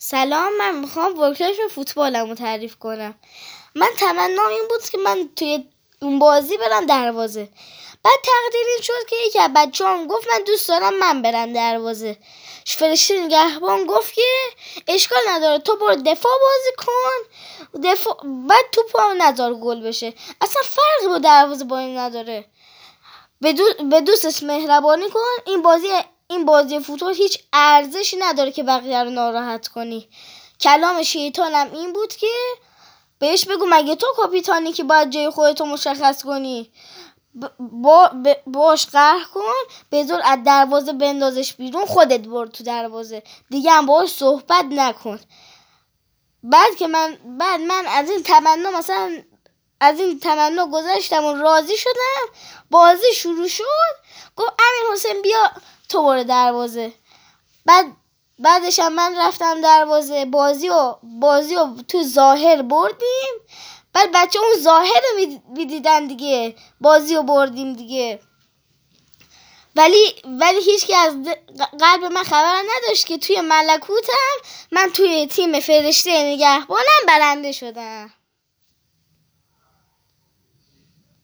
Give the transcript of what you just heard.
سلام، من میخوام ورکشاپ فوتبالمو تعریف کنم. من تمنام این بود که من توی اون بازی برم دروازه. بعد تقدیر این شد که یکی از بچه‌هام گفت من دوست دارم من برم دروازه. فرشته نگهبان گفت که اشکال نداره، تو برو دفاع بازی کن، بعد توپو نذار گل بشه. اصلا فرقی با دروازه با این نداره. به دوستش مهربانی کن. این بازی فوتبال هیچ ارزشی نداره که بقیه رو ناراحت کنی. کلام شیطانم این بود که بهش بگو مگه تو کاپیتانی که باید جای خودتو مشخص کنی؟ باش قهر کن، به زور از دروازه بندازش بیرون، خودت برو تو دروازه، دیگه هم باش صحبت نکن. بعد من از این تمنا گذشتم و راضی شدم. بازی شروع شد، گفت امیر حسین بیا تو برو دروازه. بعدش هم من رفتم دروازه. بازی و تو ظاهر بردیم. بعد بچه اون ظاهر رو میدیدن دیگه، بازی رو بردیم دیگه. ولی هیچ کی از قلب من خبر نداشت که توی ملکوتم من توی تیم فرشته نگهبانم برنده شدم.